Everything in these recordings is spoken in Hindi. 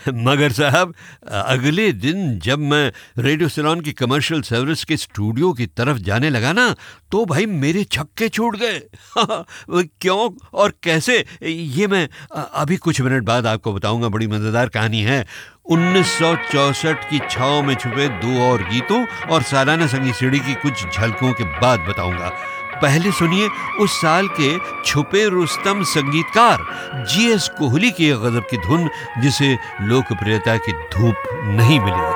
मगर साहब, अगले दिन जब मैं रेडियो सिलोन की कमर्शियल सर्विस के स्टूडियो की तरफ जाने लगा ना, तो भाई मेरे छक्के छूट गए। क्यों और कैसे, ये मैं अभी कुछ मिनट बाद आपको बताऊंगा। बड़ी मजेदार कहानी है। 1964 की छाव में छुपे दो और गीतों और सालाना संगीत सीढ़ी की कुछ झलकों के बाद बताऊंगा। पहले सुनिए उस साल के छुपे रुस्तम संगीतकार जीएस कोहली की गजब की धुन, जिसे लोकप्रियता की धूप नहीं मिली।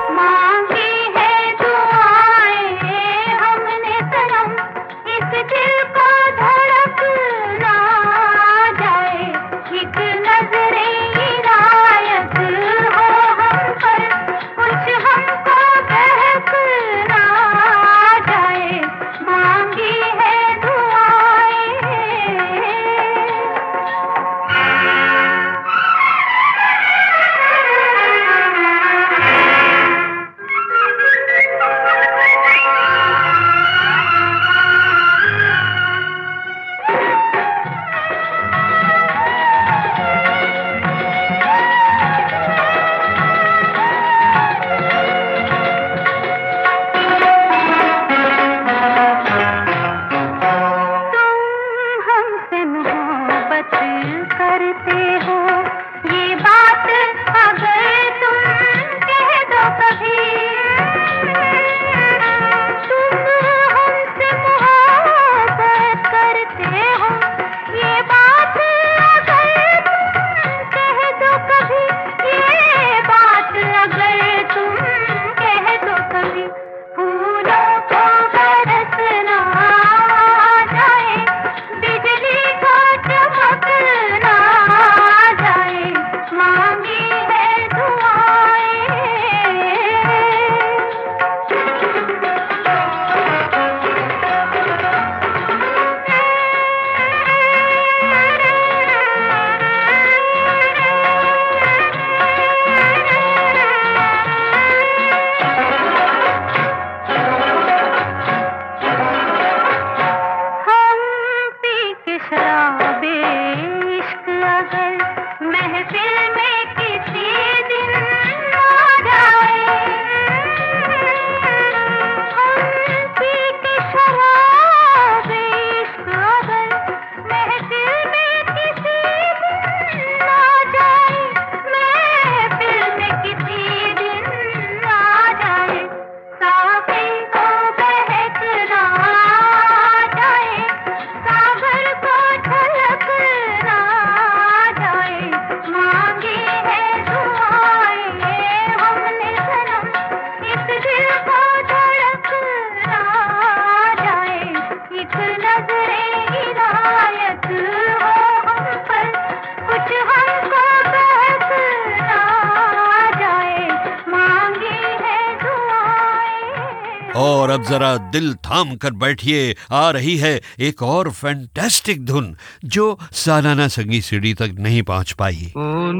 और अब जरा दिल थाम कर बैठिए, आ रही है एक और फैंटास्टिक धुन जो सालाना संगीत सीढ़ी तक नहीं पहुंच पाई।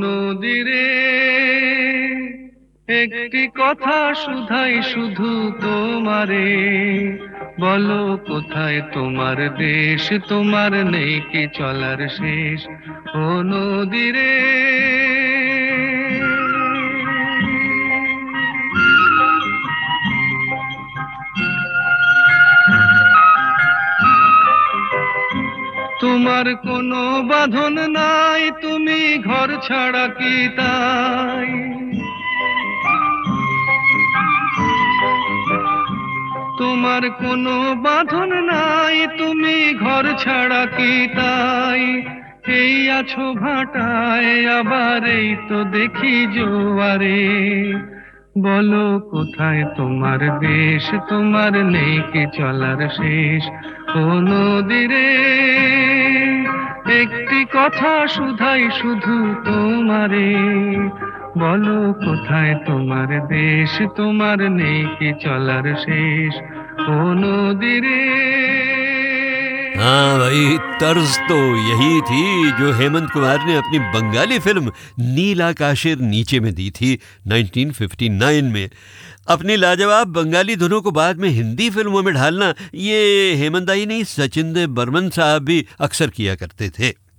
একটি কথা শুধাই শুধু তোমারে, বলো কোথায় তোমার দেশ, তোমার নেই কি চলার শেষ, ও নদী রে। তোমার কোনো বাঁধন নাই, তুমি ঘর ছাড়া কি তাই, তোমার কোনো বাঁধন নাই, তুমি ঘর ছাড়া কি তাই, এই আছো ভাটায় আবার এই তো দেখি জোয়ারে, বলো কোথায় তোমার দেশ, তোমার নেই কি চলার শেষ, ও নদী রে। একটি কথা শুধাই শুধু তোমারে, বলো কোথায় তোমার দেশ, তোমার নেই কি চলার শেষ, ও নদী রে। हाँ भाई, तर्ज तो यही थी जो हेमंत कुमार ने अपनी बंगाली फिल्म नील आकाशेर नीचे में दी थी 1959 में। अपनी लाजवाब बंगाली धुनों को बाद में हिंदी फिल्मों में ढालना, ये हेमंत ही नहीं, सचिन देव बर्मन साहब भी अक्सर किया करते थे।